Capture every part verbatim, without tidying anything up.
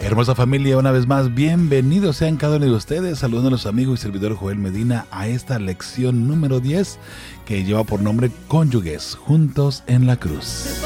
Hermosa familia, una vez más, bienvenidos sean cada uno de ustedes, saludando a los amigos y servidor Joel Medina a esta lección número diez que lleva por nombre Cónyuges juntos en la cruz.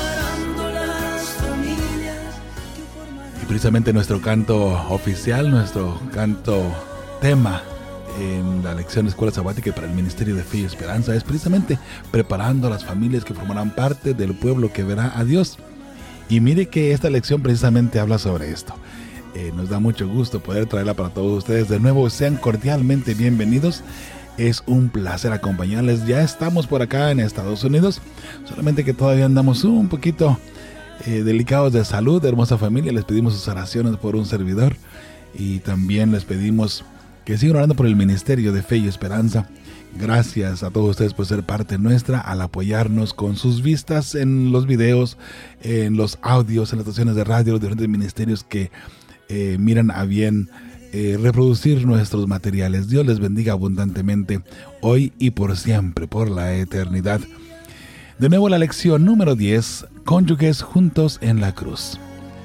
Y precisamente nuestro canto oficial, nuestro canto tema en la lección de Escuela Sabática para el Ministerio de Fe y Esperanza es precisamente preparando a las familias que formarán parte del pueblo que verá a Dios. Y mire que esta lección precisamente habla sobre esto. Eh, nos da mucho gusto poder traerla para todos ustedes. De nuevo, sean cordialmente bienvenidos. Es un placer acompañarles. Ya estamos por acá en Estados Unidos, solamente que todavía andamos un poquito eh, delicados de salud. Hermosa familia, les pedimos sus oraciones por un servidor y también les pedimos que sigan orando por el Ministerio de Fe y Esperanza. Gracias a todos ustedes por ser parte nuestra, al apoyarnos con sus vistas en los videos, en los audios, en las estaciones de radio, los diferentes ministerios que eh, miran a bien eh, reproducir nuestros materiales. Dios les bendiga abundantemente hoy y por siempre, por la eternidad. De nuevo la lección número diez, Cónyuges juntos en la cruz.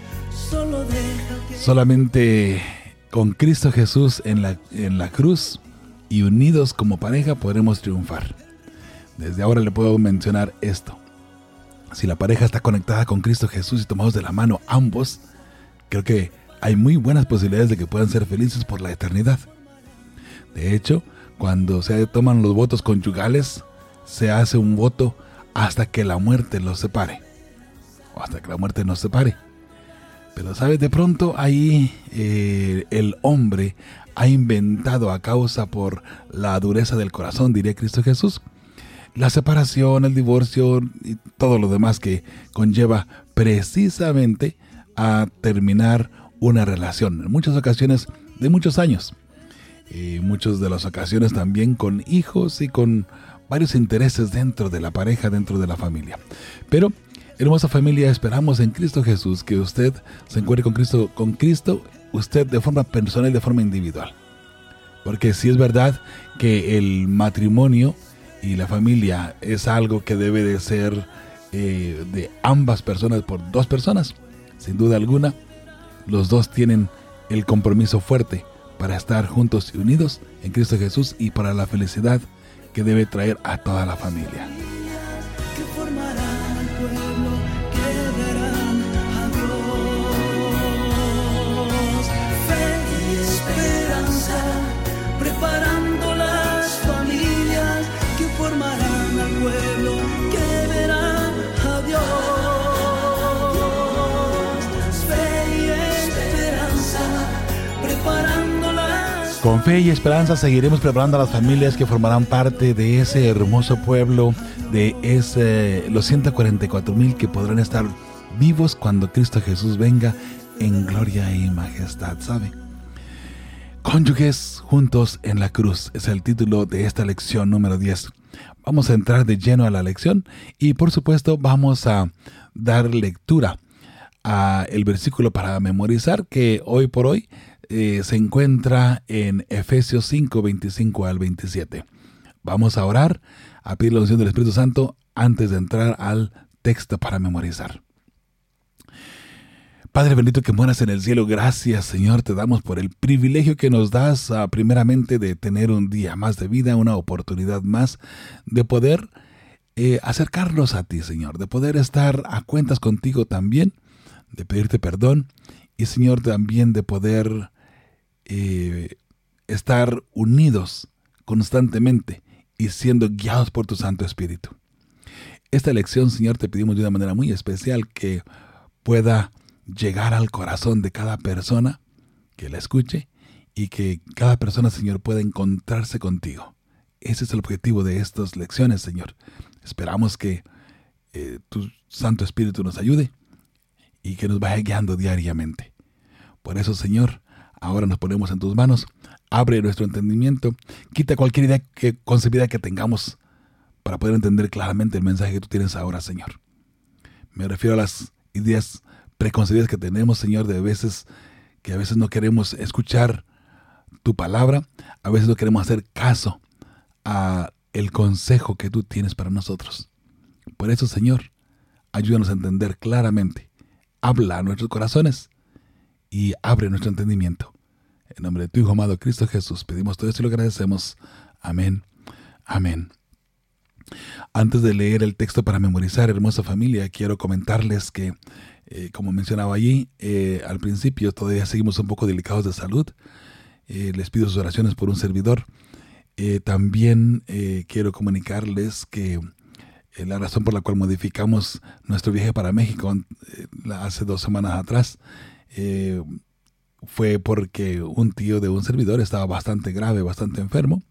Solamente con Cristo Jesús en la, en la cruz y unidos como pareja podremos triunfar. Desde ahora le puedo mencionar esto. Si la pareja está conectada con Cristo Jesús y tomados de la mano ambos, creo que hay muy buenas posibilidades de que puedan ser felices por la eternidad. De hecho, cuando se toman los votos conyugales, se hace un voto hasta que la muerte los separe. O hasta que la muerte nos separe. Pero sabes, de pronto ahí eh, el hombre ha inventado, a causa por la dureza del corazón, diría Cristo Jesús, la separación, el divorcio y todo lo demás que conlleva precisamente a terminar una relación. En muchas ocasiones de muchos años. Y muchas de las ocasiones también con hijos y con varios intereses dentro de la pareja, dentro de la familia. Pero, hermosa familia, esperamos en Cristo Jesús que usted se encuentre con Cristo, con Cristo, usted de forma personal y de forma individual. Porque sí es verdad que el matrimonio y la familia es algo que debe de ser eh, de ambas personas por dos personas. Sin duda alguna, los dos tienen el compromiso fuerte para estar juntos y unidos en Cristo Jesús y para la felicidad que debe traer a toda la familia. Preparando las familias que formarán al pueblo que verá a Dios. Fe y esperanza, preparando las... Con fe y esperanza seguiremos preparando a las familias que formarán parte de ese hermoso pueblo, de ese, los ciento cuarenta y cuatro mil que podrán estar vivos cuando Cristo Jesús venga en gloria y majestad, ¿sabe? Cónyuges juntos en la cruz es el título de esta lección número diez. Vamos a entrar de lleno a la lección y por supuesto vamos a dar lectura a el versículo para memorizar, que hoy por hoy eh, se encuentra en Efesios cinco, veinticinco al veintisiete. Vamos a orar, a pedir la unción del Espíritu Santo antes de entrar al texto para memorizar. Padre bendito que moras en el cielo, gracias Señor, te damos por el privilegio que nos das uh, primeramente de tener un día más de vida, una oportunidad más de poder eh, acercarnos a ti, Señor, de poder estar a cuentas contigo también, de pedirte perdón y Señor también de poder eh, estar unidos constantemente y siendo guiados por tu Santo Espíritu. Esta lección, Señor, te pedimos de una manera muy especial que pueda llegar al corazón de cada persona que la escuche y que cada persona, Señor, pueda encontrarse contigo. Ese es el objetivo de estas lecciones, Señor. Esperamos que eh, tu Santo Espíritu nos ayude y que nos vaya guiando diariamente. Por eso, Señor, ahora nos ponemos en tus manos. Abre nuestro entendimiento. Quita cualquier idea que, concebida que tengamos para poder entender claramente el mensaje que tú tienes ahora, Señor. Me refiero a las ideas preconcebidas que tenemos, Señor, de veces que a veces no queremos escuchar tu palabra, a veces no queremos hacer caso a el consejo que tú tienes para nosotros. Por eso, Señor, ayúdanos a entender claramente. Habla a nuestros corazones y abre nuestro entendimiento. En nombre de tu Hijo amado Cristo Jesús, pedimos todo esto y lo agradecemos. Amén. Amén. Antes de leer el texto para memorizar, hermosa familia, quiero comentarles que, eh, como mencionaba allí, eh, al principio todavía seguimos un poco delicados de salud. Eh, les pido sus oraciones por un servidor. Eh, también eh, quiero comunicarles que eh, la razón por la cual modificamos nuestro viaje para México eh, hace dos semanas atrás eh, fue porque un tío de un servidor estaba bastante grave, bastante enfermo.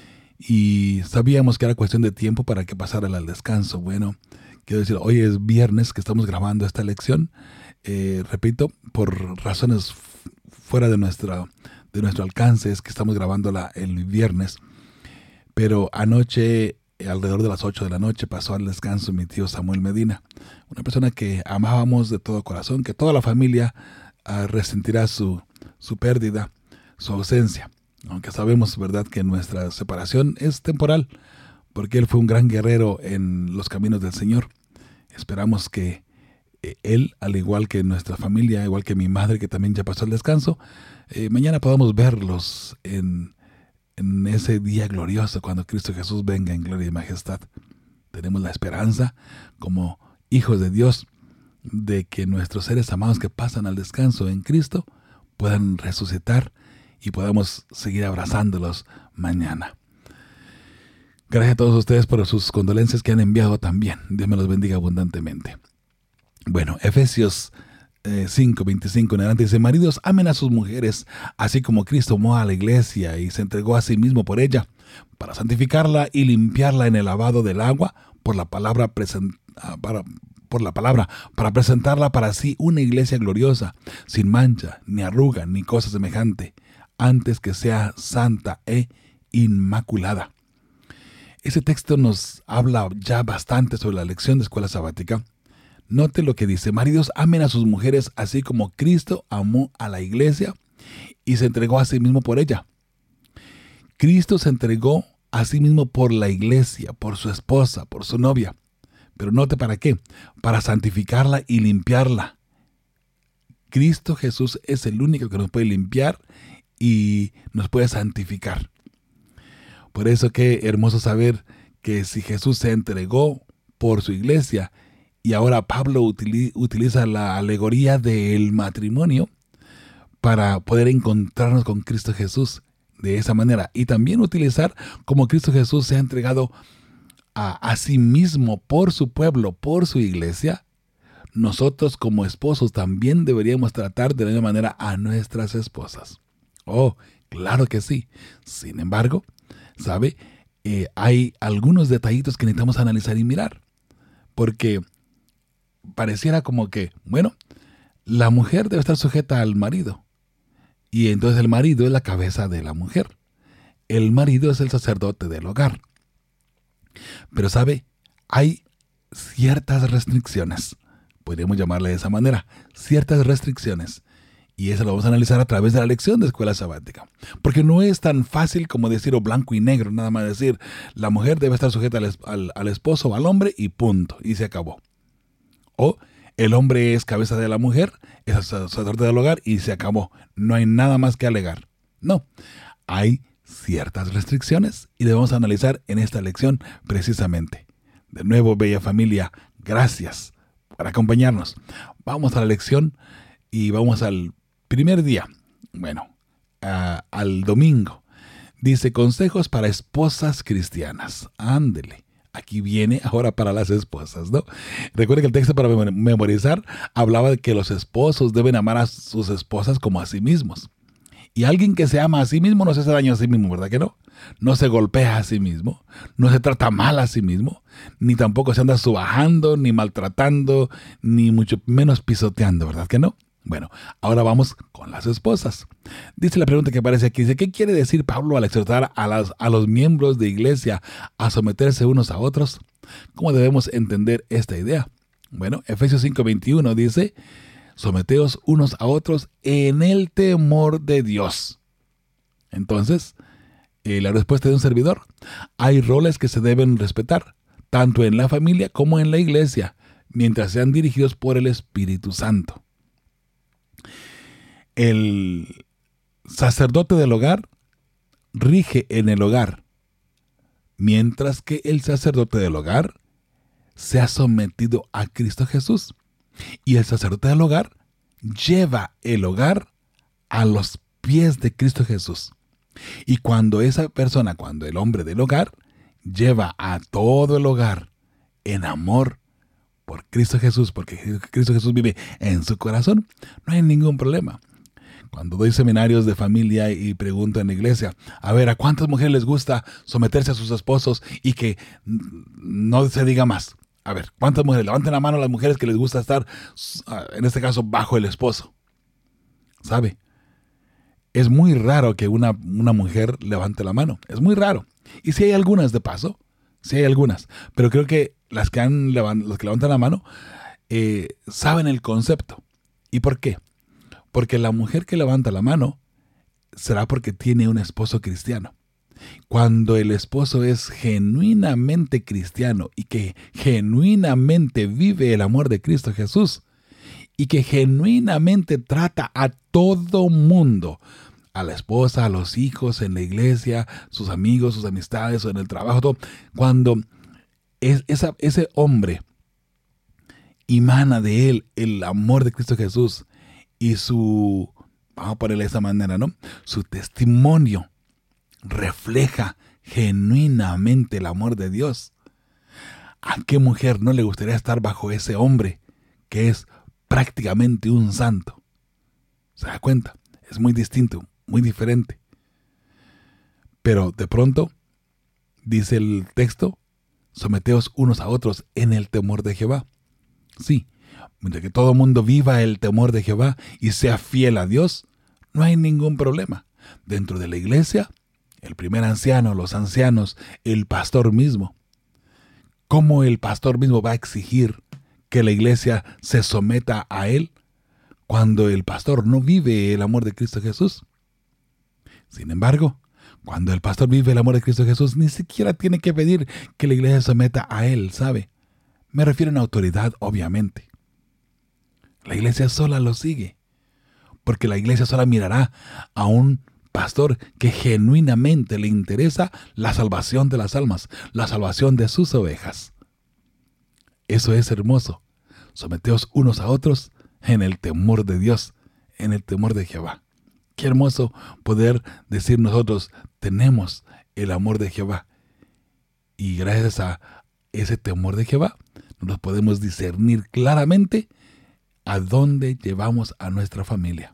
Y sabíamos que era cuestión de tiempo para que pasara al descanso. Bueno, quiero decir, hoy es viernes que estamos grabando esta lección. Eh, repito, por razones f- fuera de, nuestra, de nuestro alcance es que estamos grabándola el viernes. Pero anoche, alrededor de las ocho de la noche, pasó al descanso mi tío Samuel Medina. Una persona que amábamos de todo corazón, que toda la familia uh, resentirá su, su pérdida, su ausencia. Aunque sabemos, ¿verdad?, que nuestra separación es temporal, porque él fue un gran guerrero en los caminos del Señor. Esperamos que eh, él, al igual que nuestra familia, igual que mi madre, que también ya pasó el descanso, eh, mañana podamos verlos en, en ese día glorioso, cuando Cristo Jesús venga en gloria y majestad. Tenemos la esperanza, como hijos de Dios, de que nuestros seres amados que pasan al descanso en Cristo puedan resucitar y podamos seguir abrazándolos mañana. Gracias a todos ustedes por sus condolencias que han enviado también. Dios me los bendiga abundantemente. Bueno, Efesios eh, cinco, veinticinco en adelante dice: maridos, amen a sus mujeres, así como Cristo amó a la iglesia y se entregó a sí mismo por ella, para santificarla y limpiarla en el lavado del agua por la palabra present- para por la palabra, para presentarla para sí una iglesia gloriosa, sin mancha, ni arruga, ni cosa semejante, antes que sea santa e inmaculada. Ese texto nos habla ya bastante sobre la lección de escuela sabática. Note lo que dice: maridos, amen a sus mujeres así como Cristo amó a la iglesia y se entregó a sí mismo por ella. Cristo se entregó a sí mismo por la iglesia, por su esposa, por su novia. Pero note para qué: para santificarla y limpiarla. Cristo Jesús es el único que nos puede limpiar y nos puede santificar. Por eso qué hermoso saber que si Jesús se entregó por su iglesia, y ahora Pablo utili- utiliza la alegoría del matrimonio para poder encontrarnos con Cristo Jesús de esa manera, y también utilizar como Cristo Jesús se ha entregado a, a sí mismo por su pueblo, por su iglesia, nosotros como esposos también deberíamos tratar de la misma manera a nuestras esposas. Oh, claro que sí. Sin embargo, ¿sabe? Eh, hay algunos detallitos que necesitamos analizar y mirar. Porque pareciera como que, bueno, la mujer debe estar sujeta al marido. Y entonces el marido es la cabeza de la mujer. El marido es el sacerdote del hogar. Pero, ¿sabe? Hay ciertas restricciones. Podríamos llamarle de esa manera. Ciertas restricciones. Y eso lo vamos a analizar a través de la lección de escuela sabática. Porque no es tan fácil como decir o blanco y negro, nada más decir, la mujer debe estar sujeta al, al, al esposo o al hombre y punto, y se acabó. O el hombre es cabeza de la mujer, es el sacerdote del hogar y se acabó. No hay nada más que alegar. No, hay ciertas restricciones y debemos analizar en esta lección precisamente. De nuevo, bella familia, gracias por acompañarnos. Vamos a la lección y vamos al primer día, bueno, uh, al domingo. Dice: consejos para esposas cristianas. Ándele. Aquí viene ahora para las esposas, ¿no? Recuerden que el texto para memorizar hablaba de que los esposos deben amar a sus esposas como a sí mismos. Y alguien que se ama a sí mismo no se hace daño a sí mismo, ¿verdad que no? No se golpea a sí mismo, no se trata mal a sí mismo, ni tampoco se anda subajando, ni maltratando, ni mucho menos pisoteando, ¿verdad que no? Bueno, ahora vamos con las esposas. Dice la pregunta que aparece aquí, dice: ¿qué quiere decir Pablo al exhortar a, las, a los miembros de iglesia a someterse unos a otros? ¿Cómo debemos entender esta idea? Bueno, Efesios cinco veintiuno dice: someteos unos a otros en el temor de Dios. Entonces, eh, la respuesta de un servidor: hay roles que se deben respetar, tanto en la familia como en la iglesia, mientras sean dirigidos por el Espíritu Santo. el sacerdote del hogar rige en el hogar, mientras que el sacerdote del hogar se ha sometido a Cristo Jesús. Y el sacerdote del hogar lleva el hogar a los pies de Cristo Jesús. Y cuando esa persona, cuando el hombre del hogar, lleva a todo el hogar en amor por Cristo Jesús, porque Cristo Jesús vive en su corazón, no hay ningún problema. Cuando doy seminarios de familia y pregunto en la iglesia, a ver, ¿a cuántas mujeres les gusta someterse a sus esposos y que no se diga más? A ver, ¿cuántas mujeres? Levanten la mano a las mujeres que les gusta estar, en este caso, bajo el esposo. ¿Sabe? Es muy raro que una, una mujer levante la mano. Es muy raro. Y si hay algunas de paso, si hay algunas. Pero creo que las que, han, las que levantan la mano eh, saben el concepto. ¿Y por qué? Porque la mujer que levanta la mano será porque tiene un esposo cristiano. Cuando el esposo es genuinamente cristiano y que genuinamente vive el amor de Cristo Jesús y que genuinamente trata a todo mundo, a la esposa, a los hijos, en la iglesia, sus amigos, sus amistades o en el trabajo, todo, cuando es, esa, ese hombre emana de él el amor de Cristo Jesús y su, vamos a ponerle de esa manera, ¿no? Su testimonio refleja genuinamente el amor de Dios. ¿A qué mujer no le gustaría estar bajo ese hombre que es prácticamente un santo? ¿Se da cuenta? Es muy distinto, muy diferente. Pero de pronto, dice el texto, someteos unos a otros en el temor de Jehová. Sí, mientras que todo mundo viva el temor de Jehová y sea fiel a Dios, no hay ningún problema. Dentro de la iglesia, el primer anciano, los ancianos, el pastor mismo. ¿Cómo el pastor mismo va a exigir que la iglesia se someta a él cuando el pastor no vive el amor de Cristo Jesús? Sin embargo, cuando el pastor vive el amor de Cristo Jesús, ni siquiera tiene que pedir que la iglesia se someta a él, ¿sabe? Me refiero a autoridad, obviamente. La iglesia sola lo sigue, porque la iglesia sola mirará a un pastor que genuinamente le interesa la salvación de las almas, la salvación de sus ovejas. Eso es hermoso. Someteos unos a otros en el temor de Dios, en el temor de Jehová. Qué hermoso poder decir nosotros, tenemos el amor de Jehová. Y gracias a ese temor de Jehová, nos podemos discernir claramente a dónde llevamos a nuestra familia.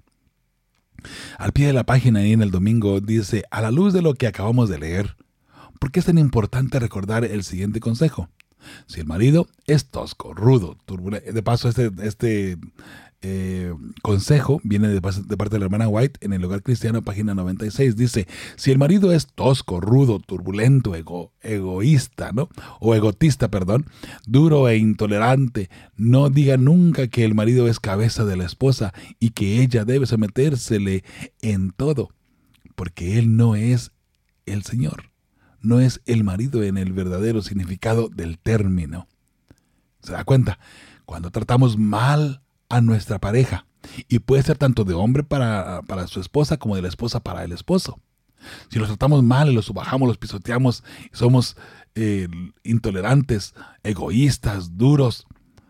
Al pie de la página ahí en el domingo dice, a la luz de lo que acabamos de leer, ¿por qué es tan importante recordar el siguiente consejo? Si el marido es tosco, rudo, turbulento, de paso este, este eh, consejo viene de, de parte de la hermana White en el Hogar Cristiano, página noventa y seis, dice, si el marido es tosco, rudo, turbulento, ego, egoísta, ¿no? O egotista, perdón, duro e intolerante, no diga nunca que el marido es cabeza de la esposa y que ella debe sometérsele en todo, porque él no es el Señor. No es el marido en el verdadero significado del término. ¿Se da cuenta? Cuando tratamos mal a nuestra pareja, y puede ser tanto de hombre para, para su esposa como de la esposa para el esposo. Si los tratamos mal y los subajamos, los pisoteamos, somos eh, intolerantes, egoístas, duros,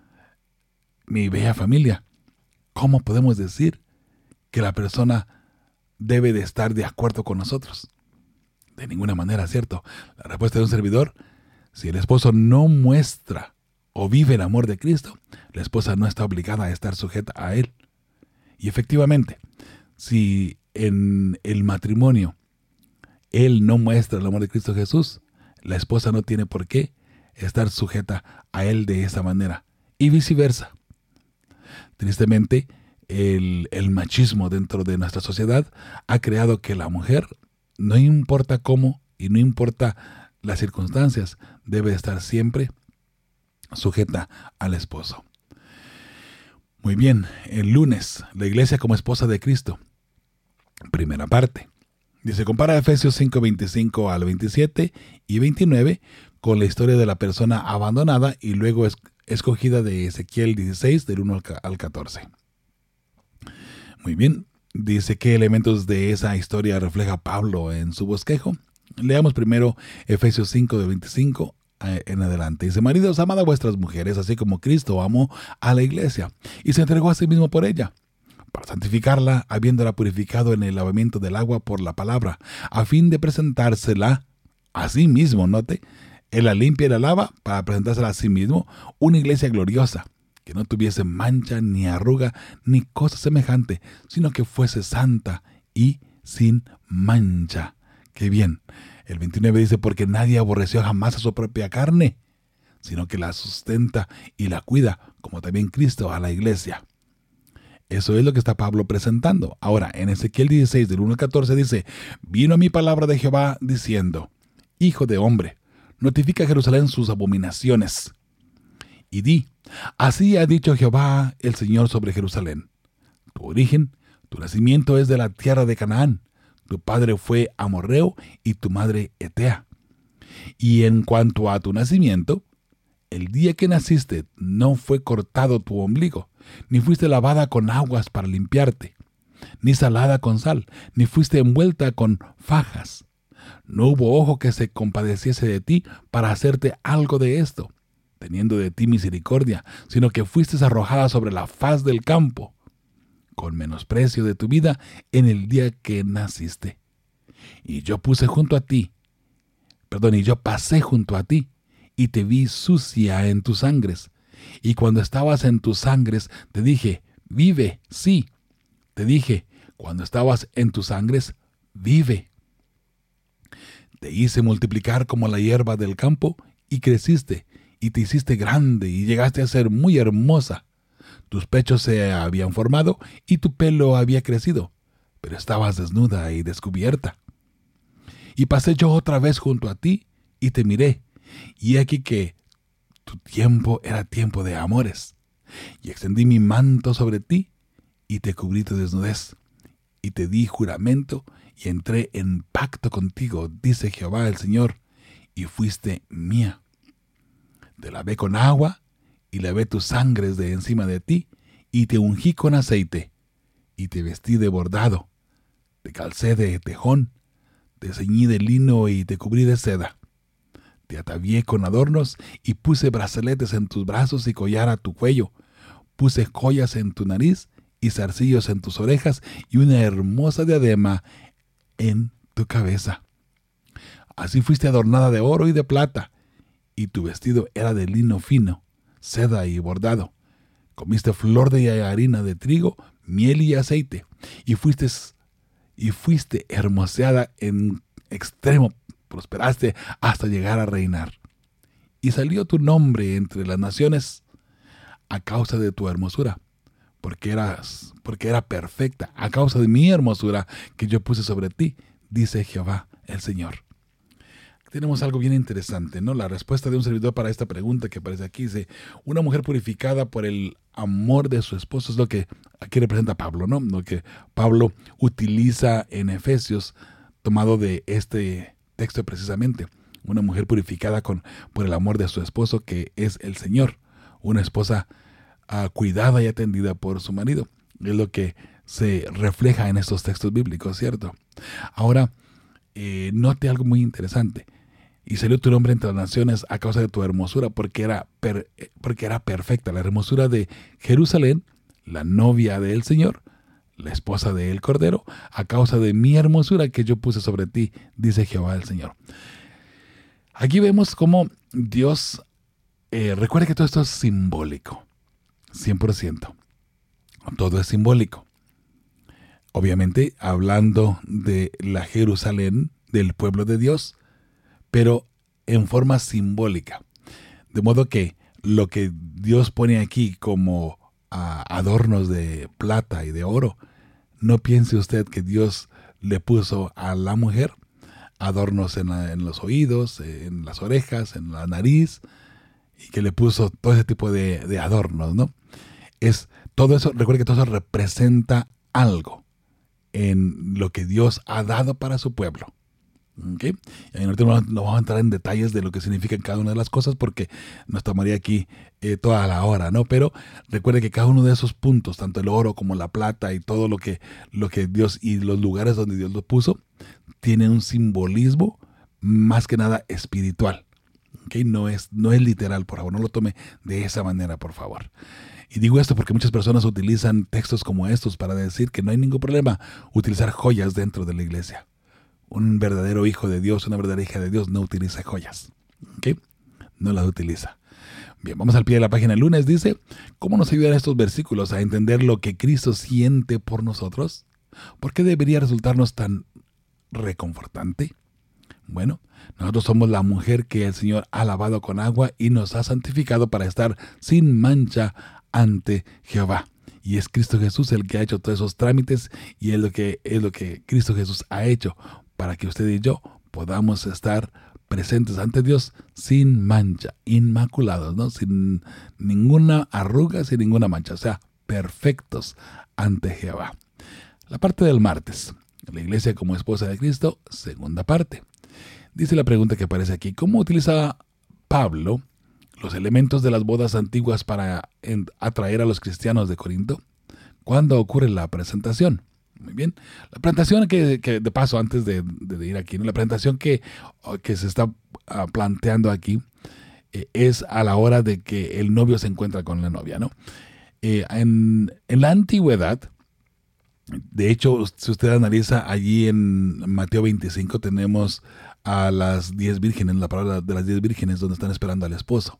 mi bella familia, ¿cómo podemos decir que la persona debe de estar de acuerdo con nosotros? De ninguna manera, ¿cierto? La respuesta de un servidor, si el esposo no muestra o vive el amor de Cristo, la esposa no está obligada a estar sujeta a él. Y efectivamente, si en el matrimonio él no muestra el amor de Cristo Jesús, la esposa no tiene por qué estar sujeta a él de esa manera. Y viceversa. Tristemente, el, el machismo dentro de nuestra sociedad ha creado que la mujer, no importa cómo y no importa las circunstancias, debe estar siempre sujeta al esposo. Muy bien, el lunes, la iglesia como esposa de Cristo. Primera parte. Dice, compara Efesios cinco, veinticinco al veintisiete y veintinueve con la historia de la persona abandonada y luego es, escogida de Ezequiel dieciséis, del uno al catorce. Muy bien, dice qué elementos de esa historia refleja Pablo en su bosquejo. Leamos primero Efesios cinco, de veinticinco en adelante. Dice: maridos, amad a vuestras mujeres, así como Cristo amó a la iglesia y se entregó a sí mismo por ella, para santificarla, habiéndola purificado en el lavamiento del agua por la palabra, a fin de presentársela a sí mismo, note, él la limpia y la lava para presentársela a sí mismo, una iglesia gloriosa, que no tuviese mancha, ni arruga, ni cosa semejante, sino que fuese santa y sin mancha. ¡Qué bien! El veintinueve dice: porque nadie aborreció jamás a su propia carne, sino que la sustenta y la cuida, como también Cristo a la iglesia. Eso es lo que está Pablo presentando. Ahora, en Ezequiel dieciséis, del uno al catorce, dice: vino a mí palabra de Jehová diciendo: hijo de hombre, notifica a Jerusalén sus abominaciones, y di: así ha dicho Jehová el Señor sobre Jerusalén. Tu origen, tu nacimiento es de la tierra de Canaán. Tu padre fue amorreo y tu madre etea. Y en cuanto a tu nacimiento, el día que naciste no fue cortado tu ombligo, ni fuiste lavada con aguas para limpiarte, ni salada con sal, ni fuiste envuelta con fajas. No hubo ojo que se compadeciese de ti para hacerte algo de esto, teniendo de ti misericordia, sino que fuiste arrojada sobre la faz del campo, con menosprecio de tu vida en el día que naciste. Y yo puse junto a ti, perdón, y yo pasé junto a ti, y te vi sucia en tus sangres. Y cuando estabas en tus sangres, te dije: vive, sí. Te dije: cuando estabas en tus sangres, vive. Te hice multiplicar como la hierba del campo, y creciste, y te hiciste grande, y llegaste a ser muy hermosa. Tus pechos se habían formado, y tu pelo había crecido, pero estabas desnuda y descubierta. Y pasé yo otra vez junto a ti, y te miré, y aquí que tu tiempo era tiempo de amores. Y extendí mi manto sobre ti, y te cubrí tu desnudez, y te di juramento, y entré en pacto contigo, dice Jehová el Señor, y fuiste mía. Te lavé con agua, y lavé tus sangres de encima de ti, y te ungí con aceite, y te vestí de bordado, te calcé de tejón, te ceñí de lino y te cubrí de seda. Te atavié con adornos, y puse brazaletes en tus brazos y collar a tu cuello. Puse joyas en tu nariz y zarcillos en tus orejas, y una hermosa diadema en tu cabeza. Así fuiste adornada de oro y de plata, y tu vestido era de lino fino, seda y bordado. Comiste flor de harina de trigo, miel y aceite, y fuiste, y fuiste hermoseada en extremo, prosperaste hasta llegar a reinar. Y salió tu nombre entre las naciones a causa de tu hermosura, porque eras, porque era perfecta, a causa de mi hermosura que yo puse sobre ti, dice Jehová el Señor. Tenemos algo bien interesante, ¿no? La respuesta de un servidor para esta pregunta que aparece aquí dice: una mujer purificada por el amor de su esposo, es lo que aquí representa Pablo, ¿no? Lo que Pablo utiliza en Efesios, tomado de este texto precisamente. Una mujer purificada con, por el amor de su esposo, que es el Señor. Una esposa uh, cuidada y atendida por su marido. Es lo que se refleja en estos textos bíblicos, ¿cierto? Ahora, eh, note algo muy interesante. Y salió tu nombre entre las naciones a causa de tu hermosura, porque era, per, porque era perfecta. La hermosura de Jerusalén, la novia del Señor, la esposa del Cordero, a causa de mi hermosura que yo puse sobre ti, dice Jehová el Señor. Aquí vemos cómo Dios, eh, recuerda que todo esto es simbólico, cien por ciento. Todo es simbólico. Obviamente hablando de la Jerusalén, del pueblo de Dios, pero en forma simbólica. De modo que lo que Dios pone aquí como uh, adornos de plata y de oro, no piense usted que Dios le puso a la mujer adornos en, la, en los oídos, en las orejas, en la nariz, y que le puso todo ese tipo de, de adornos, ¿no? Es todo eso, recuerde que todo eso representa algo en lo que Dios ha dado para su pueblo. ¿Okay? Y ahorita no, no vamos a entrar en detalles de lo que significan cada una de las cosas porque nos tomaría aquí eh, toda la hora, ¿no? Pero recuerde que cada uno de esos puntos, tanto el oro como la plata y todo lo que, lo que Dios y los lugares donde Dios lo puso, tiene un simbolismo más que nada espiritual. ¿Okay? No es, no es literal, por favor, no lo tome de esa manera, por favor. Y digo esto porque muchas personas utilizan textos como estos para decir que no hay ningún problema utilizar joyas dentro de la iglesia. Un verdadero hijo de Dios, una verdadera hija de Dios no utiliza joyas. ¿Okay? No las utiliza. Bien, vamos al pie de la página. El lunes dice, ¿cómo nos ayudan estos versículos a entender lo que Cristo siente por nosotros? ¿Por qué debería resultarnos tan reconfortante? Bueno, nosotros somos la mujer que el Señor ha lavado con agua y nos ha santificado para estar sin mancha ante Jehová. Y es Cristo Jesús el que ha hecho todos esos trámites y es lo que, es lo que Cristo Jesús ha hecho para que usted y yo podamos estar presentes ante Dios sin mancha, inmaculados, ¿no? Sin ninguna arruga, sin ninguna mancha, o sea, perfectos ante Jehová. La parte del martes, la iglesia como esposa de Cristo, segunda parte. Dice la pregunta que aparece aquí, ¿cómo utiliza Pablo los elementos de las bodas antiguas para atraer a los cristianos de Corinto? ¿Cuándo ocurre la presentación? Muy bien. La presentación que, que de paso, antes de, de, de ir aquí, ¿no? La presentación que, que se está uh, planteando aquí eh, es a la hora de que el novio se encuentra con la novia, ¿no? Eh, en, en la antigüedad, de hecho, si usted analiza allí en Mateo veinticinco, tenemos a las diez vírgenes, la palabra de las diez vírgenes donde están esperando al esposo.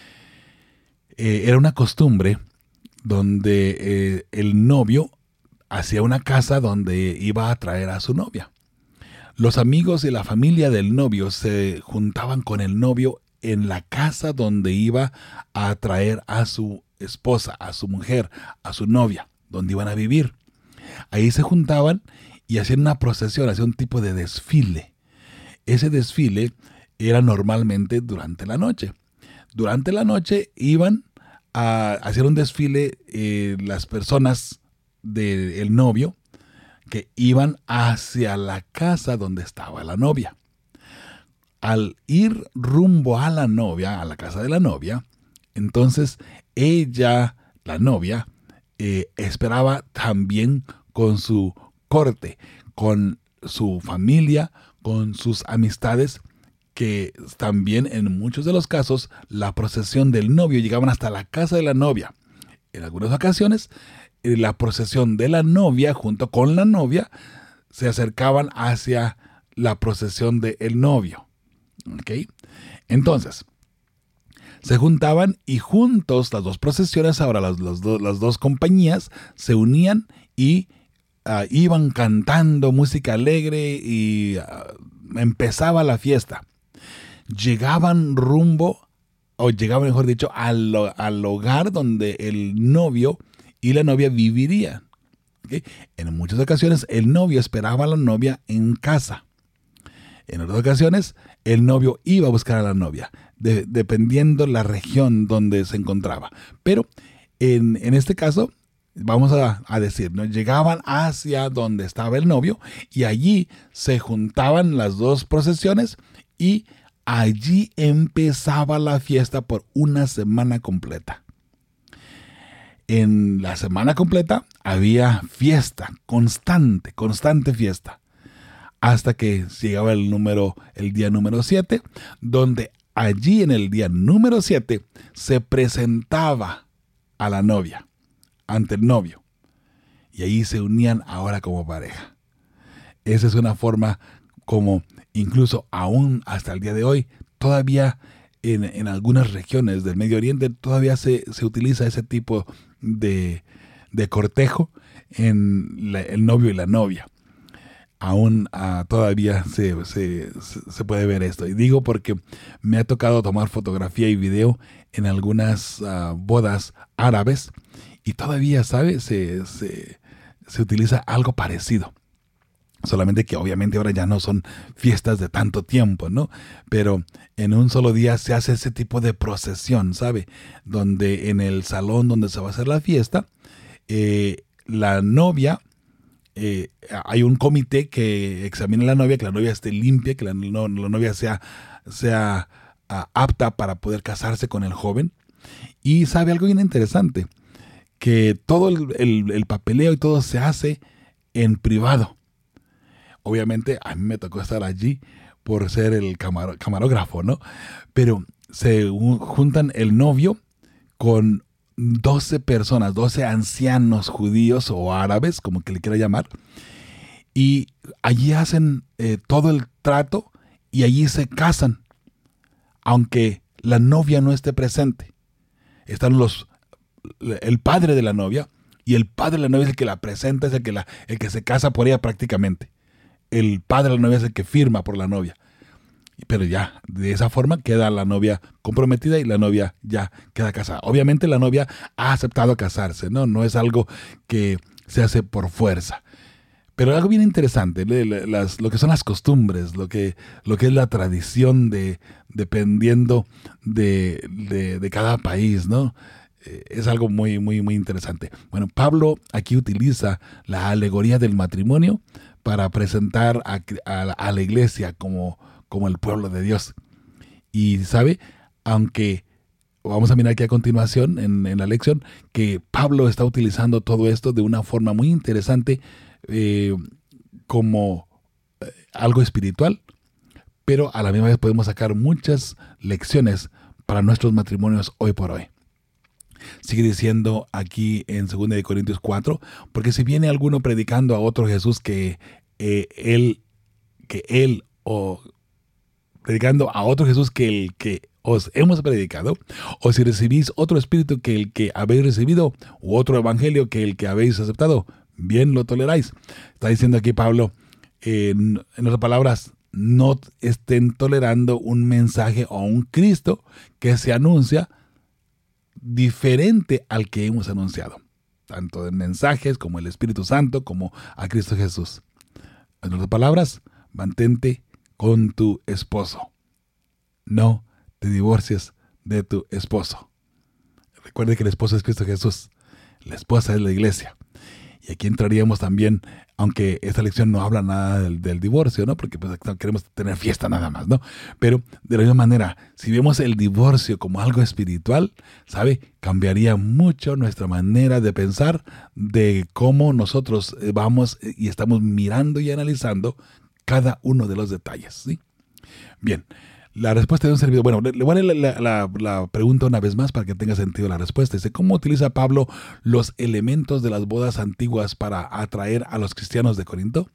Eh, era una costumbre donde eh, el novio hacía una casa donde iba a traer a su novia. Los amigos y la familia del novio se juntaban con el novio en la casa donde iba a traer a su esposa, a su mujer, a su novia, donde iban a vivir. Ahí se juntaban y hacían una procesión, hacían un tipo de desfile. Ese desfile era normalmente durante la noche. Durante la noche iban a hacer un desfile eh, las personas del novio que iban hacia la casa donde estaba la novia. Al ir rumbo a la novia, a la casa de la novia, entonces ella, la novia, eh, esperaba también con su corte, con su familia, con sus amistades, que también en muchos de los casos la procesión del novio llegaban hasta la casa de la novia. En algunas ocasiones la procesión de la novia junto con la novia se acercaban hacia la procesión del novio. ¿Okay? Entonces, se juntaban y juntos las dos procesiones, ahora las, las, do, las dos compañías se unían y uh, iban cantando música alegre y uh, empezaba la fiesta. Llegaban rumbo, o llegaban mejor dicho, al, al hogar donde el novio y la novia vivirían. ¿Okay? En muchas ocasiones el novio esperaba a la novia en casa. En otras ocasiones el novio iba a buscar a la novia, de, dependiendo la región donde se encontraba. Pero en, en este caso, vamos a, a decir, ¿no? Llegaban hacia donde estaba el novio y allí se juntaban las dos procesiones y allí empezaba la fiesta por una semana completa. En la semana completa había fiesta, constante, constante fiesta, hasta que llegaba el número, el día número siete, donde allí en el día número siete se presentaba a la novia ante el novio y allí se unían ahora como pareja. Esa es una forma como incluso aún hasta el día de hoy todavía en, en algunas regiones del Medio Oriente todavía se, se utiliza ese tipo de, de cortejo en la, el novio y la novia. Aún uh, todavía se, se, se puede ver esto. Y digo porque me ha tocado tomar fotografía y video en algunas uh, bodas árabes y todavía, ¿sabe? Se, se, se utiliza algo parecido. Solamente que obviamente ahora ya no son fiestas de tanto tiempo, ¿no? Pero en un solo día se hace ese tipo de procesión, ¿sabe? Donde en el salón donde se va a hacer la fiesta, eh, la novia eh, hay un comité que examina a la novia, que la novia esté limpia, que la, no, la novia sea, sea uh, apta para poder casarse con el joven. Y sabe algo bien interesante, que todo el, el, el papeleo y todo se hace en privado. Obviamente a mí me tocó estar allí por ser el camar- camarógrafo, ¿no? Pero se juntan el novio con doce personas, doce ancianos judíos o árabes, como que le quiera llamar, y allí hacen eh, todo el trato y allí se casan, aunque la novia no esté presente. Están los, el padre de la novia, y el padre de la novia es el que la presenta, es el que, la, el que se casa por ella prácticamente. El padre de la novia es el que firma por la novia. Pero ya, de esa forma queda la novia comprometida y la novia ya queda casada. Obviamente la novia ha aceptado casarse, ¿no? No es algo que se hace por fuerza. Pero algo bien interesante, las, lo que son las costumbres, lo que, lo que es la tradición de, dependiendo de, de, de cada país, ¿no? Eh, es algo muy, muy, muy interesante. Bueno, Pablo aquí utiliza la alegoría del matrimonio para presentar a, a, a la iglesia como como el pueblo de Dios. Y sabe, aunque vamos a mirar aquí a continuación en, en la lección, que Pablo está utilizando todo esto de una forma muy interesante, eh, como eh, algo espiritual, pero a la misma vez podemos sacar muchas lecciones para nuestros matrimonios hoy por hoy. Sigue diciendo aquí en segunda de Corintios cuatro, porque si viene alguno predicando a otro Jesús que eh, él, que él o predicando a otro Jesús que el que os hemos predicado, o si recibís otro espíritu que el que habéis recibido, u otro evangelio que el que habéis aceptado, bien lo toleráis. Está diciendo aquí Pablo, eh, en otras palabras, no estén tolerando un mensaje o un Cristo que se anuncia diferente al que hemos anunciado, tanto en mensajes como el Espíritu Santo, como a Cristo Jesús. En otras palabras, mantente con tu esposo. No te divorcies de tu esposo. Recuerde que el esposo es Cristo Jesús. La esposa es la iglesia. Y aquí entraríamos también, aunque esta lección no habla nada del, del divorcio, ¿no? Porque pues queremos tener fiesta nada más, ¿no? Pero de la misma manera, si vemos el divorcio como algo espiritual, ¿sabe? Cambiaría mucho nuestra manera de pensar, de cómo nosotros vamos y estamos mirando y analizando cada uno de los detalles, ¿sí? Bien, la respuesta de un servidor. Bueno, le voy a leer la, la, la pregunta una vez más para que tenga sentido la respuesta. Dice, ¿cómo utiliza Pablo los elementos de las bodas antiguas para atraer a los cristianos de Corinto?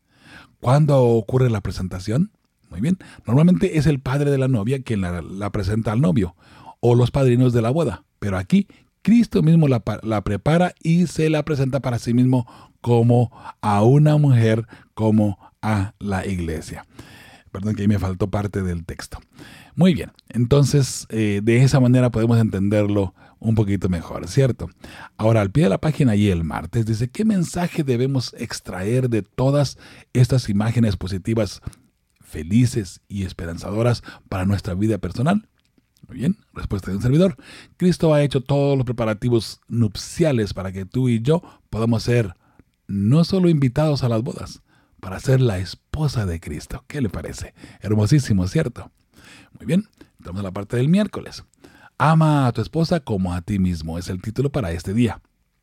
¿Cuándo ocurre la presentación? Muy bien, normalmente es el padre de la novia quien la, la presenta al novio, o los padrinos de la boda. Pero aquí Cristo mismo la, la prepara y se la presenta para sí mismo como a una mujer, como a la iglesia. Perdón que ahí me faltó parte del texto. Muy bien, entonces eh, de esa manera podemos entenderlo un poquito mejor, ¿cierto? Ahora, al pie de la página y el martes dice, ¿qué mensaje debemos extraer de todas estas imágenes positivas, felices y esperanzadoras para nuestra vida personal? Muy bien, respuesta de un servidor. Cristo ha hecho todos los preparativos nupciales para que tú y yo podamos ser no solo invitados a las bodas, para ser la esposa de Cristo. ¿Qué le parece? Hermosísimo, ¿cierto? Muy bien, estamos en la parte del miércoles. Ama a tu esposa como a ti mismo, es el título para este día.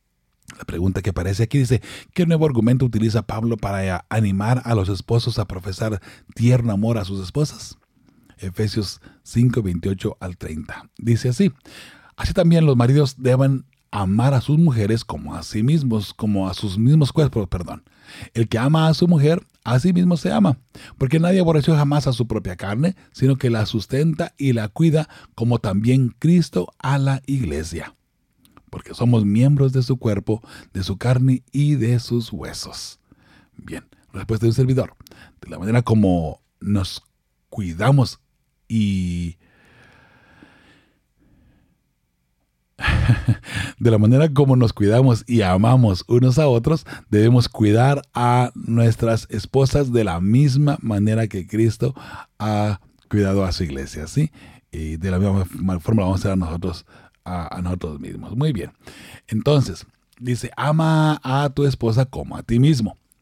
La pregunta que aparece aquí dice, ¿qué nuevo argumento utiliza Pablo para animar a los esposos a profesar tierno amor a sus esposas? Efesios cinco, veintiocho al treinta. Dice así, así también los maridos deben amar a sus mujeres como a sí mismos, como a sus mismos cuerpos, perdón. El que ama a su mujer, a sí mismo se ama, porque nadie aborreció jamás a su propia carne, sino que la sustenta y la cuida, como también Cristo a la iglesia. Porque somos miembros de su cuerpo, de su carne y de sus huesos. Bien, respuesta de un servidor. De la manera como nos cuidamos y... De la manera como nos cuidamos y amamos unos a otros, debemos cuidar a nuestras esposas de la misma manera que Cristo ha cuidado a su iglesia, ¿sí? Y de la misma forma vamos a hacer a nosotros, a, a nosotros mismos. Muy bien. Entonces, dice, ama a tu esposa como a ti mismo.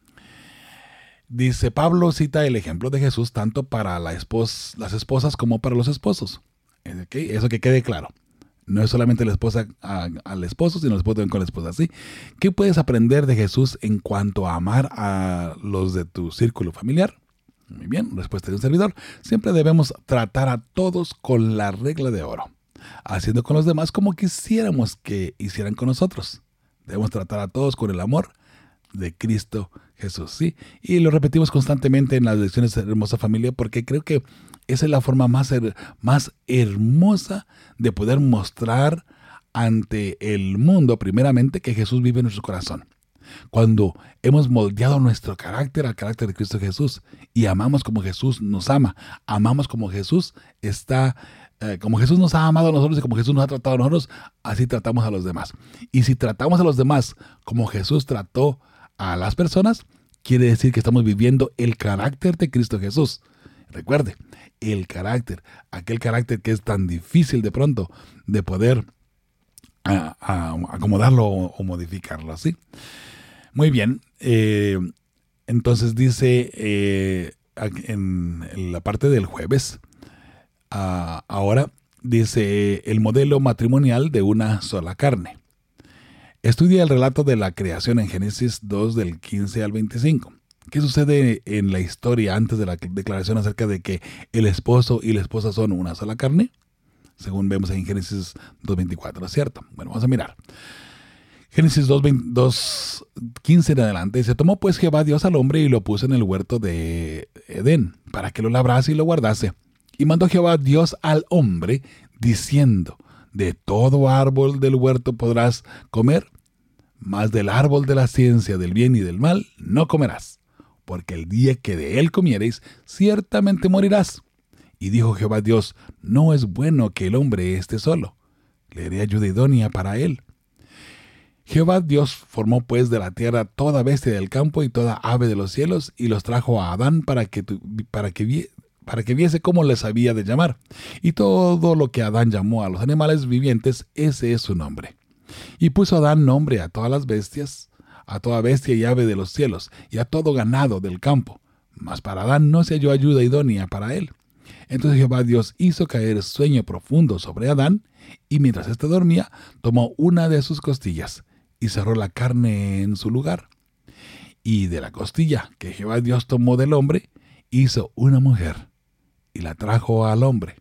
Dice Pablo, cita el ejemplo de Jesús tanto para la espos- las esposas como para los esposos. ¿Okay? Eso que quede claro. No es solamente la esposa a- al esposo, sino el esposo también con la esposa. ¿Sí? ¿Qué puedes aprender de Jesús en cuanto a amar a los de tu círculo familiar? Muy bien, respuesta de un servidor. Siempre debemos tratar a todos con la regla de oro, haciendo con los demás como quisiéramos que hicieran con nosotros. Debemos tratar a todos con el amor de Cristo Jesús, ¿sí? Y lo repetimos constantemente en las lecciones de Hermosa Familia porque creo que esa es la forma más, her- más hermosa de poder mostrar ante el mundo, primeramente, que Jesús vive en nuestro corazón. Cuando hemos moldeado nuestro carácter al carácter de Cristo Jesús y amamos como Jesús nos ama, amamos como Jesús está, eh, como Jesús nos ha amado a nosotros y como Jesús nos ha tratado a nosotros, así tratamos a los demás. Y si tratamos a los demás como Jesús trató a las personas, quiere decir que estamos viviendo el carácter de Cristo Jesús. Recuerde, el carácter, aquel carácter que es tan difícil de pronto de poder a, a, acomodarlo o, o modificarlo, ¿sí? Muy bien, eh, entonces dice eh, en, en la parte del jueves, uh, ahora dice el modelo matrimonial de una sola carne. Estudia el relato de la creación en Génesis dos del quince al veinticinco. ¿Qué sucede en la historia antes de la declaración acerca de que el esposo y la esposa son una sola carne? Según vemos en Génesis dos veinticuatro, ¿es cierto? Bueno, vamos a mirar. Génesis dos, quince en adelante, se tomó pues Jehová Dios al hombre y lo puso en el huerto de Edén, para que lo labrase y lo guardase. Y mandó Jehová Dios al hombre, diciendo, de todo árbol del huerto podrás comer, mas del árbol de la ciencia del bien y del mal no comerás, porque el día que de él comiereis, ciertamente morirás. Y dijo Jehová Dios, no es bueno que el hombre esté solo, le haré ayuda idónea para él. Jehová Dios formó pues de la tierra toda bestia del campo y toda ave de los cielos, y los trajo a Adán para que, tu, para que, vi, para que viese cómo les había de llamar. Y todo lo que Adán llamó a los animales vivientes, ese es su nombre. Y puso Adán nombre a todas las bestias, a toda bestia y ave de los cielos, y a todo ganado del campo. Mas para Adán no se halló ayuda idónea para él. Entonces Jehová Dios hizo caer sueño profundo sobre Adán, y mientras éste dormía, tomó una de sus costillas, y cerró la carne en su lugar. Y de la costilla que Jehová Dios tomó del hombre, hizo una mujer, y la trajo al hombre.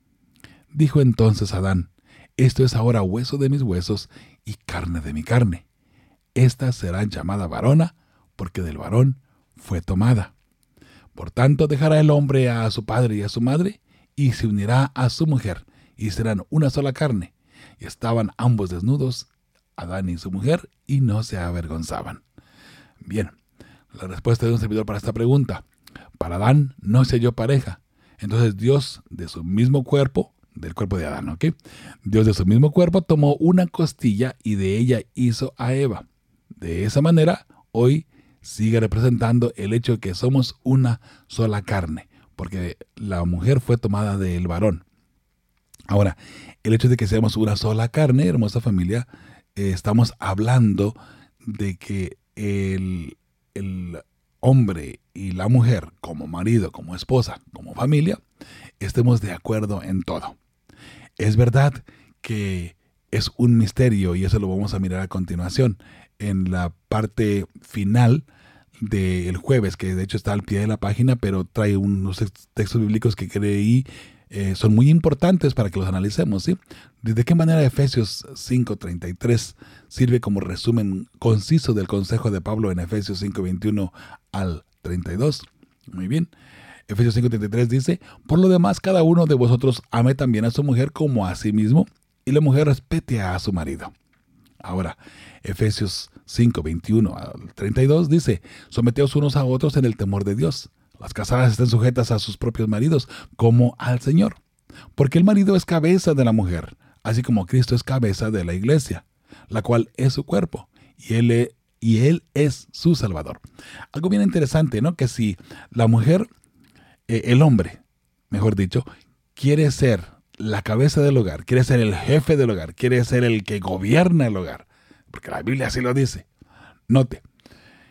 Dijo entonces Adán, esto es ahora hueso de mis huesos, y carne de mi carne. Esta será llamada varona, porque del varón fue tomada. Por tanto dejará el hombre a su padre y a su madre, y se unirá a su mujer, y serán una sola carne. Y estaban ambos desnudos, Adán y su mujer, y no se avergonzaban. Bien, la respuesta de un servidor para esta pregunta. Para Adán no se halló pareja. Entonces Dios de su mismo cuerpo, del cuerpo de Adán, ¿ok? Dios de su mismo cuerpo tomó una costilla y de ella hizo a Eva. De esa manera, hoy sigue representando el hecho de que somos una sola carne, porque la mujer fue tomada del varón. Ahora, el hecho de que seamos una sola carne, hermosa familia, eh, estamos hablando de que el, el hombre y la mujer, como marido, como esposa, como familia, estemos de acuerdo en todo. Es verdad que es un misterio, y eso lo vamos a mirar a continuación, en la parte final del jueves, que de hecho está al pie de la página, pero trae unos textos bíblicos que creí eh, son muy importantes para que los analicemos, ¿sí? ¿De qué manera Efesios cinco treinta y tres sirve como resumen conciso del consejo de Pablo en Efesios cinco veintiuno al treinta y dos? Muy bien. Efesios cinco treinta y tres dice, por lo demás cada uno de vosotros ame también a su mujer como a sí mismo, y la mujer respete a su marido. Ahora, Efesios cinco veintiuno al treinta y dos dice, someteos unos a otros en el temor de Dios. Las casadas estén sujetas a sus propios maridos, como al Señor. Porque el marido es cabeza de la mujer, así como Cristo es cabeza de la iglesia, la cual es su cuerpo, y él es, y él es su Salvador. Algo bien interesante, ¿no? Que si la mujer, eh, el hombre, mejor dicho, quiere ser la cabeza del hogar, quiere ser el jefe del hogar, quiere ser el que gobierna el hogar, porque la Biblia así lo dice. Note,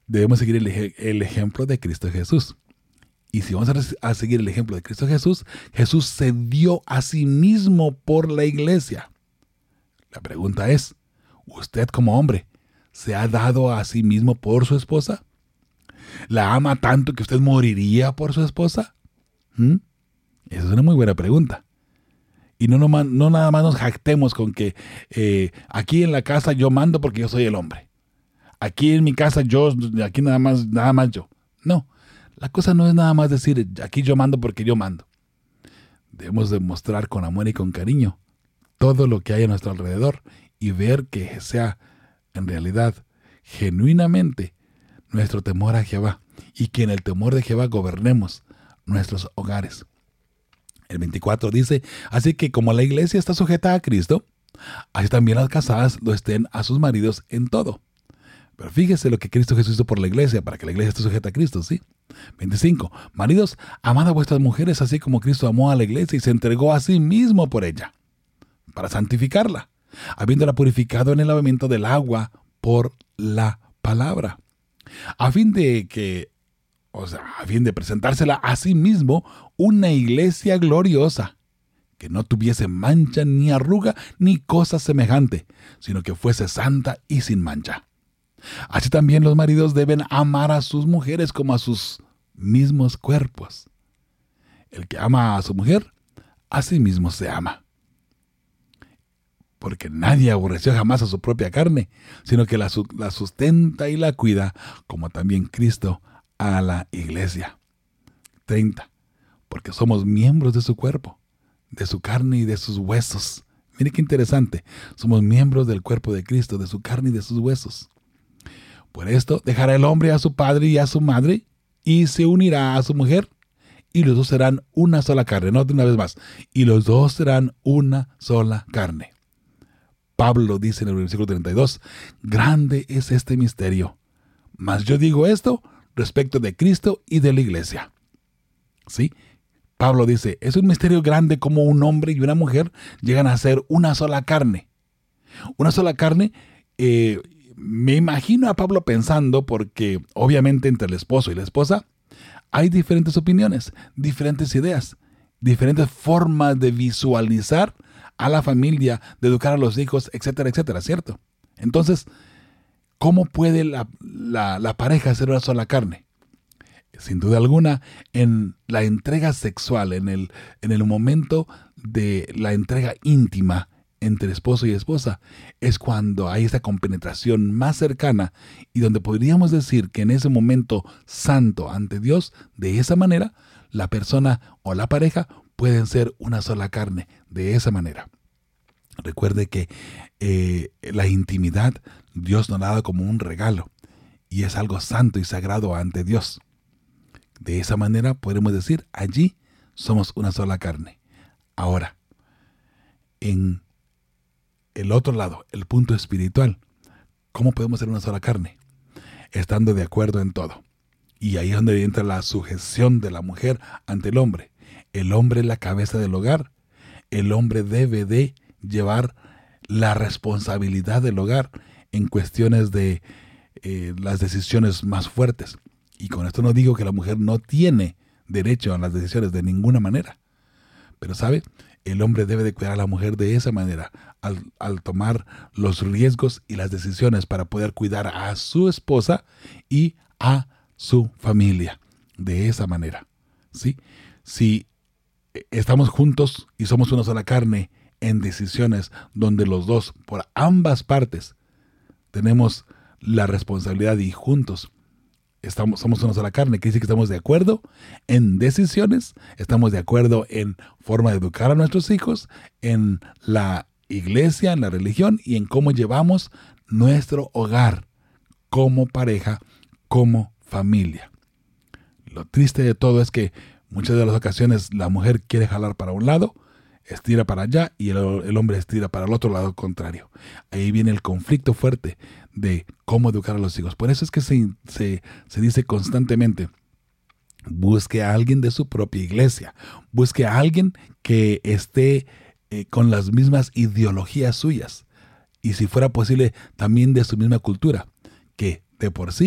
debemos seguir el, ej- el ejemplo de Cristo Jesús. Y si vamos a, res- a seguir el ejemplo de Cristo Jesús, Jesús se dio a sí mismo por la iglesia. La pregunta es, ¿usted como hombre se ha dado a sí mismo por su esposa? ¿La ama tanto que usted moriría por su esposa? ¿Mm? Esa es una muy buena pregunta. Y no, no, no nada más nos jactemos con que eh, aquí en la casa yo mando porque yo soy el hombre. Aquí en mi casa yo, aquí nada más, nada más yo. No, la cosa no es nada más decir aquí yo mando porque yo mando. Debemos demostrar con amor y con cariño todo lo que hay a nuestro alrededor y ver que sea en realidad, genuinamente, nuestro temor a Jehová y que en el temor de Jehová gobernemos nuestros hogares. El veinticuatro dice, así que como la iglesia está sujeta a Cristo, así también las casadas lo estén a sus maridos en todo. Pero fíjese lo que Cristo Jesús hizo por la iglesia, para que la iglesia esté sujeta a Cristo, ¿sí? veinticinco. Maridos, amad a vuestras mujeres así como Cristo amó a la iglesia y se entregó a sí mismo por ella, para santificarla, habiéndola purificado en el lavamiento del agua por la palabra, a fin de que, o sea, a fin de presentársela a sí mismo una iglesia gloriosa, que no tuviese mancha ni arruga ni cosa semejante, sino que fuese santa y sin mancha. Así también los maridos deben amar a sus mujeres como a sus mismos cuerpos. El que ama a su mujer, a sí mismo se ama. Porque nadie aborreció jamás a su propia carne, sino que la, la sustenta y la cuida, como también Cristo a la iglesia. treinta. Porque somos miembros de su cuerpo, de su carne y de sus huesos. Mire qué interesante. Somos miembros del cuerpo de Cristo, de su carne y de sus huesos. Por esto dejará el hombre a su padre y a su madre, y se unirá a su mujer, y los dos serán una sola carne. Note una vez más. Y los dos serán una sola carne. Pablo dice en el versículo treinta y dos, grande es este misterio, mas yo digo esto respecto de Cristo y de la iglesia. ¿Sí? Pablo dice, es un misterio grande como un hombre y una mujer llegan a ser una sola carne. Una sola carne, eh, me imagino a Pablo pensando, porque obviamente entre el esposo y la esposa hay diferentes opiniones, diferentes ideas, diferentes formas de visualizar a la familia, de educar a los hijos, etcétera, etcétera, ¿cierto? Entonces, ¿cómo puede la, la, la pareja ser una sola carne? Sin duda alguna, en la entrega sexual, en el, en el momento de la entrega íntima entre esposo y esposa, es cuando hay esa compenetración más cercana y donde podríamos decir que en ese momento santo ante Dios, de esa manera, la persona o la pareja pueden ser una sola carne, de esa manera. Recuerde que eh, la intimidad Dios nos la da como un regalo y es algo santo y sagrado ante Dios. De esa manera podemos decir, allí somos una sola carne. Ahora, en el otro lado, el punto espiritual, ¿cómo podemos ser una sola carne? Estando de acuerdo en todo. Y ahí es donde entra la sujeción de la mujer ante el hombre. El hombre es la cabeza del hogar. El hombre debe de llevar la responsabilidad del hogar en cuestiones de eh, las decisiones más fuertes. Y con esto no digo que la mujer no tiene derecho a las decisiones de ninguna manera. Pero ¿sabe? El hombre debe de cuidar a la mujer de esa manera, al, al tomar los riesgos y las decisiones para poder cuidar a su esposa y a su familia. De esa manera. ¿Sí? Si estamos juntos y somos una sola carne en decisiones donde los dos, por ambas partes, tenemos la responsabilidad y juntos estamos, somos una sola carne, que dice que estamos de acuerdo en decisiones, estamos de acuerdo en forma de educar a nuestros hijos, en la iglesia, en la religión y en cómo llevamos nuestro hogar como pareja, como familia. Lo triste de todo es que muchas de las ocasiones la mujer quiere jalar para un lado, estira para allá y el, el hombre estira para el otro lado contrario. Ahí viene el conflicto fuerte de cómo educar a los hijos. Por eso es que se, se, se dice constantemente, busque a alguien de su propia iglesia, busque a alguien que esté eh, con las mismas ideologías suyas y si fuera posible también de su misma cultura, que de por sí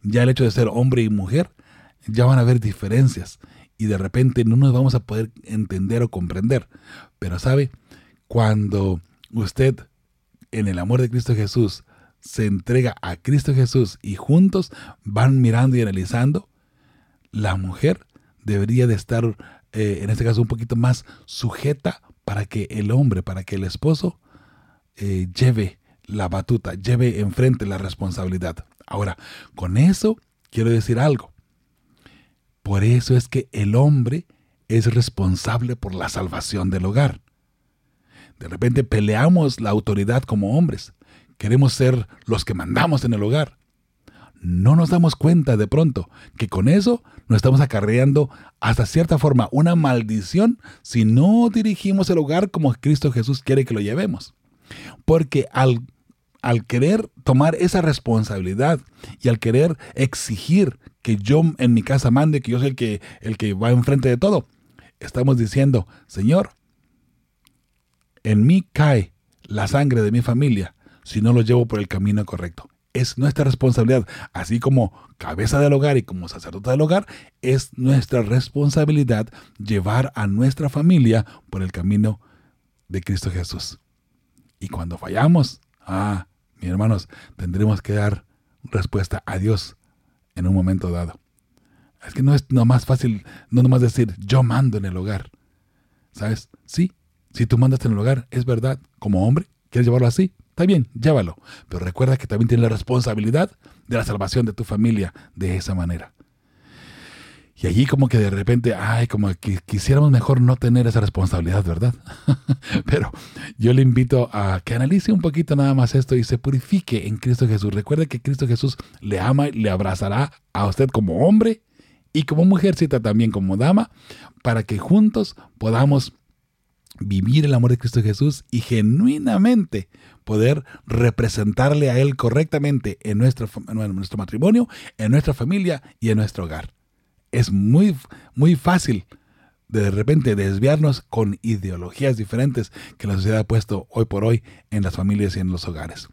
ya el hecho de ser hombre y mujer, ya van a haber diferencias y de repente no nos vamos a poder entender o comprender. Pero sabe, cuando usted en el amor de Cristo Jesús se entrega a Cristo Jesús y juntos van mirando y analizando, la mujer debería de estar, eh, en este caso, un poquito más sujeta para que el hombre, para que el esposo eh, lleve la batuta, lleve enfrente la responsabilidad. Ahora, con eso quiero decir algo. Por eso es que el hombre es responsable por la salvación del hogar. De repente peleamos la autoridad como hombres. Queremos ser los que mandamos en el hogar. No nos damos cuenta de pronto que con eso nos estamos acarreando hasta cierta forma una maldición si no dirigimos el hogar como Cristo Jesús quiere que lo llevemos. Porque al, al querer tomar esa responsabilidad y al querer exigir que yo en mi casa mande, que yo soy el que, el que va enfrente de todo, estamos diciendo, Señor, en mí cae la sangre de mi familia si no lo llevo por el camino correcto. Es nuestra responsabilidad, así como cabeza del hogar y como sacerdote del hogar, es nuestra responsabilidad llevar a nuestra familia por el camino de Cristo Jesús. Y cuando fallamos, ah, mis hermanos, tendremos que dar respuesta a Dios en un momento dado. Es que no es nomás fácil, no nomás decir, yo mando en el hogar. ¿Sabes? Sí, si tú mandas en el hogar, es verdad, como hombre, ¿quieres llevarlo así? Está bien, llévalo. Pero recuerda que también tienes la responsabilidad de la salvación de tu familia de esa manera. Y allí como que de repente, ay, como que quisiéramos mejor no tener esa responsabilidad, ¿verdad? Pero yo le invito a que analice un poquito nada más esto y se purifique en Cristo Jesús. Recuerde que Cristo Jesús le ama y le abrazará a usted como hombre y como mujercita también como dama, para que juntos podamos vivir el amor de Cristo Jesús y genuinamente poder representarle a Él correctamente en nuestro, en nuestro matrimonio, en nuestra familia y en nuestro hogar. Es muy, muy fácil de, de repente desviarnos con ideologías diferentes que la sociedad ha puesto hoy por hoy en las familias y en los hogares.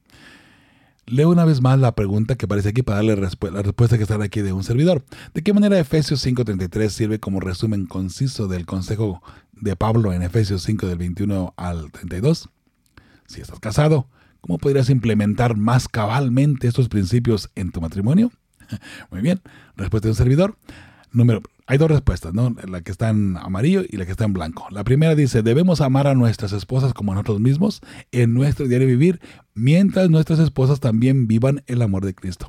Leo una vez más la pregunta que aparece aquí para darle respu- la respuesta que está aquí de un servidor. ¿De qué manera Efesios cinco treinta y tres sirve como resumen conciso del consejo de Pablo en Efesios cinco del veintiuno al treinta y dos? Si estás casado, ¿cómo podrías implementar más cabalmente estos principios en tu matrimonio? Muy bien, respuesta de un servidor. Número, hay dos respuestas, ¿no? La que está en amarillo y la que está en blanco. La primera dice, debemos amar a nuestras esposas como a nosotros mismos en nuestro diario vivir, mientras nuestras esposas también vivan el amor de Cristo.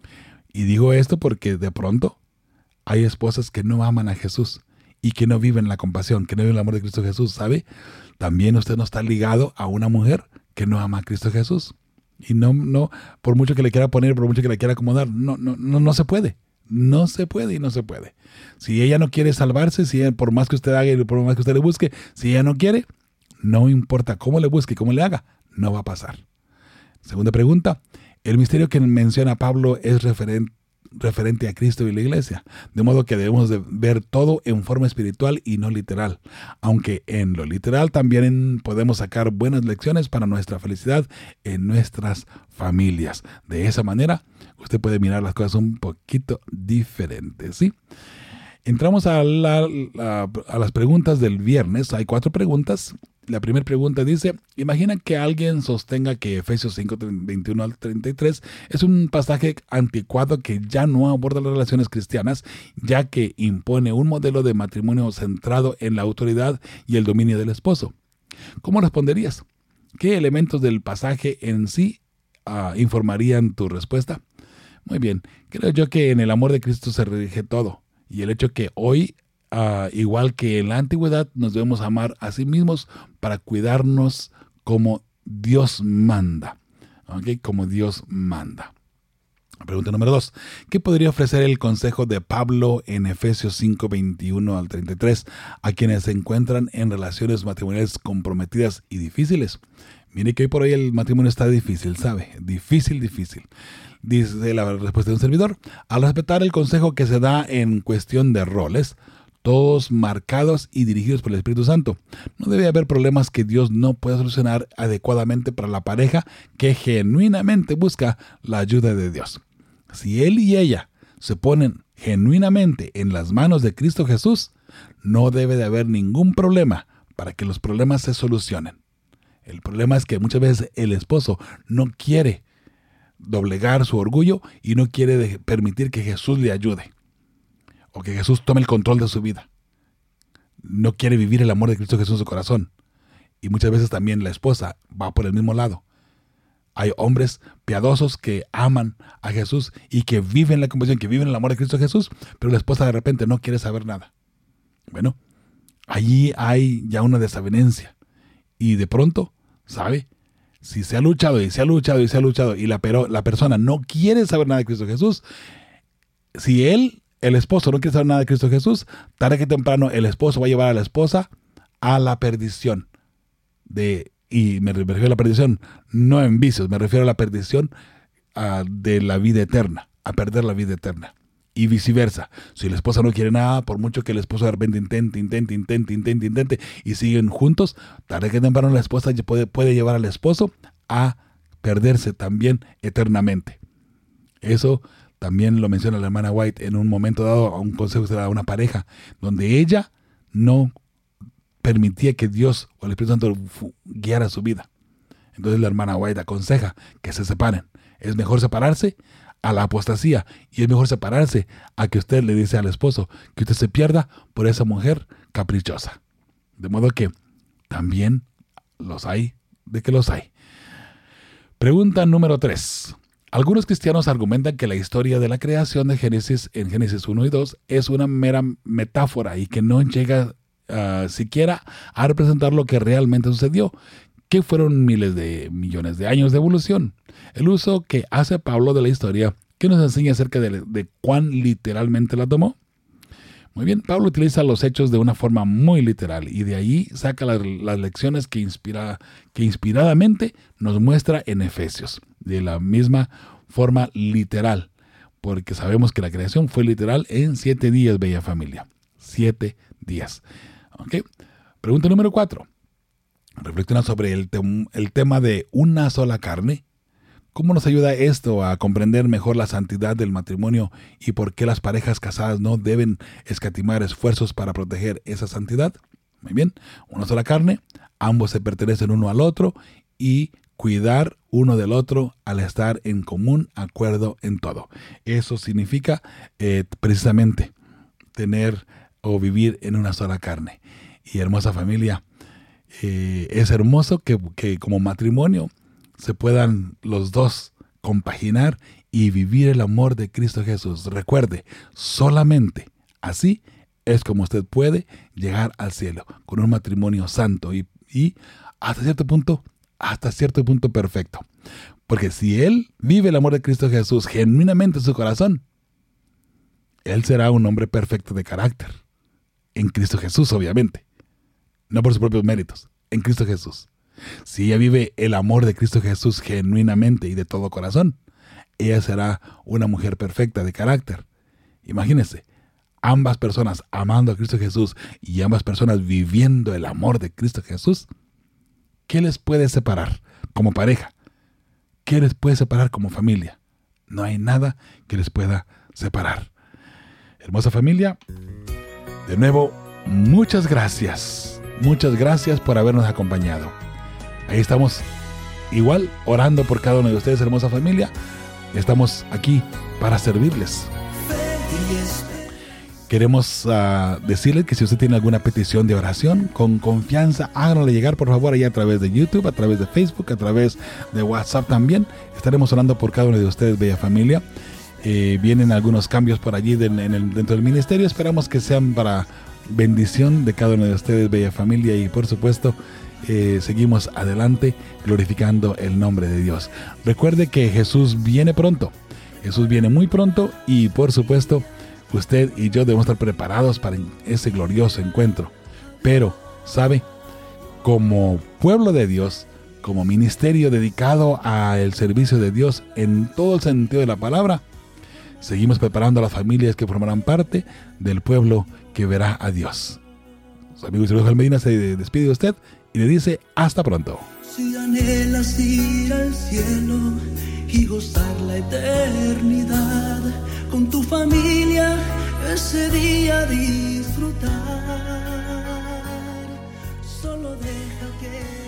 Y digo esto porque de pronto hay esposas que no aman a Jesús y que no viven la compasión, que no viven el amor de Cristo Jesús, ¿sabe? También usted no está ligado a una mujer que no ama a Cristo Jesús. Y no, no, por mucho que le quiera poner, por mucho que le quiera acomodar, no, no, no, no se puede. No se puede y no se puede. Si ella no quiere salvarse, si ella, por más que usted haga y por más que usted le busque, si ella no quiere, no importa cómo le busque y cómo le haga, no va a pasar. Segunda pregunta, el misterio que menciona Pablo es referente, referente a Cristo y la iglesia, de modo que debemos de ver todo en forma espiritual y no literal, aunque en lo literal también podemos sacar buenas lecciones para nuestra felicidad en nuestras familias. De esa manera, usted puede mirar las cosas un poquito diferentes, ¿sí? Entramos a, la, la, a las preguntas del viernes. Hay cuatro preguntas. La primera pregunta dice, imagina que alguien sostenga que Efesios cinco, veintiuno al treinta y tres es un pasaje anticuado que ya no aborda las relaciones cristianas, ya que impone un modelo de matrimonio centrado en la autoridad y el dominio del esposo. ¿Cómo responderías? ¿Qué elementos del pasaje en sí uh, informarían tu respuesta? Muy bien, creo yo que en el amor de Cristo se rige todo. Y el hecho que hoy, uh, igual que en la antigüedad, nos debemos amar a sí mismos para cuidarnos como Dios manda. ¿Okay? Como Dios manda. Pregunta número dos. ¿Qué podría ofrecer el consejo de Pablo en Efesios cinco, veintiuno al treinta y tres a quienes se encuentran en relaciones matrimoniales comprometidas y difíciles? Mire que hoy por hoy el matrimonio está difícil, ¿sabe? Difícil, difícil. Dice la respuesta de un servidor, al respetar el consejo que se da en cuestión de roles, todos marcados y dirigidos por el Espíritu Santo, no debe haber problemas que Dios no pueda solucionar adecuadamente para la pareja que genuinamente busca la ayuda de Dios. Si él y ella se ponen genuinamente en las manos de Cristo Jesús, no debe de haber ningún problema para que los problemas se solucionen. El problema es que muchas veces el esposo no quiere doblegar su orgullo y no quiere de- permitir que Jesús le ayude o que Jesús tome el control de su vida. No quiere vivir el amor de Cristo Jesús en su corazón. Y muchas veces también la esposa va por el mismo lado. Hay hombres piadosos que aman a Jesús y que viven la conversión, que viven el amor de Cristo Jesús, pero la esposa de repente no quiere saber nada. Bueno, allí hay ya una desavenencia. Y de pronto, ¿sabe? Si se ha luchado y se ha luchado y se ha luchado y la, pero, la persona no quiere saber nada de Cristo Jesús, si él, el esposo, no quiere saber nada de Cristo Jesús, tarde que temprano el esposo va a llevar a la esposa a la perdición. De, y me refiero a la perdición no en vicios, me refiero a la perdición uh, de la vida eterna, a perder la vida eterna. Y viceversa. Si la esposa no quiere nada, por mucho que el esposo de repente intente, intente, intente, intente, intente, y siguen juntos, tarde que temprano la esposa puede, puede llevar al esposo a perderse también eternamente. Eso también lo menciona la hermana White en un momento dado, a un consejo que se da a una pareja, donde ella no permitía que Dios o el Espíritu Santo guiara su vida. Entonces la hermana White aconseja que se separen. Es mejor separarse a la apostasía y es mejor separarse a que usted le dice al esposo que usted se pierda por esa mujer caprichosa. De modo que también los hay, de que los hay. Pregunta número tres. Algunos cristianos argumentan que la historia de la creación de Génesis en Génesis uno y dos es una mera metáfora y que no llega uh, siquiera a representar lo que realmente sucedió, que fueron miles de millones de años de evolución. El uso que hace Pablo de la historia, que nos enseña acerca de, de cuán literalmente la tomó. Muy bien, Pablo utiliza los hechos de una forma muy literal y de ahí saca las, las lecciones que, inspira, que inspiradamente nos muestra en Efesios, de la misma forma literal, porque sabemos que la creación fue literal en siete días, bella familia. Siete días. ¿Okay? Pregunta número cuatro. Reflexiona sobre el, tem- el tema de una sola carne. ¿Cómo nos ayuda esto a comprender mejor la santidad del matrimonio y por qué las parejas casadas no deben escatimar esfuerzos para proteger esa santidad? Muy bien, una sola carne, ambos se pertenecen uno al otro y cuidar uno del otro al estar en común acuerdo en todo. Eso significa eh, precisamente tener o vivir en una sola carne. Y hermosa familia, eh, es hermoso que, que como matrimonio se puedan los dos compaginar y vivir el amor de Cristo Jesús. Recuerde, solamente así es como usted puede llegar al cielo, con un matrimonio santo y, y hasta cierto punto, hasta cierto punto perfecto. Porque si él vive el amor de Cristo Jesús genuinamente en su corazón, él será un hombre perfecto de carácter. En Cristo Jesús, obviamente. No por sus propios méritos, en Cristo Jesús. Si ella vive el amor de Cristo Jesús genuinamente y de todo corazón, ella será una mujer perfecta de carácter. Imagínense, ambas personas amando a Cristo Jesús y ambas personas viviendo el amor de Cristo Jesús. ¿Qué les puede separar como pareja? ¿Qué les puede separar como familia? No hay nada que les pueda separar. Hermosa familia, de nuevo, muchas gracias. Muchas gracias por habernos acompañado. Ahí estamos igual orando por cada uno de ustedes, hermosa familia. Estamos aquí para servirles. Queremos uh, decirles que si usted tiene alguna petición de oración, con confianza, háganle llegar por favor allá a través de YouTube, a través de Facebook, a través de WhatsApp también. Estaremos orando por cada uno de ustedes, bella familia. Eh, vienen algunos cambios por allí de, en el, dentro del ministerio. Esperamos que sean para bendición de cada uno de ustedes, bella familia. Y por supuesto, eh, seguimos adelante glorificando el nombre de Dios. Recuerde que Jesús viene pronto. Jesús viene muy pronto y por supuesto, usted y yo debemos estar preparados para ese glorioso encuentro. Pero, ¿sabe? Como pueblo de Dios, como ministerio dedicado al servicio de Dios en todo el sentido de la palabra, seguimos preparando a las familias que formarán parte del pueblo que verá a Dios. Su amigo Israel Medina se despide de usted y le dice hasta pronto. Si anhelas ir al cielo y gozar la eternidad con tu familia, ese día disfrutar. Solo deja que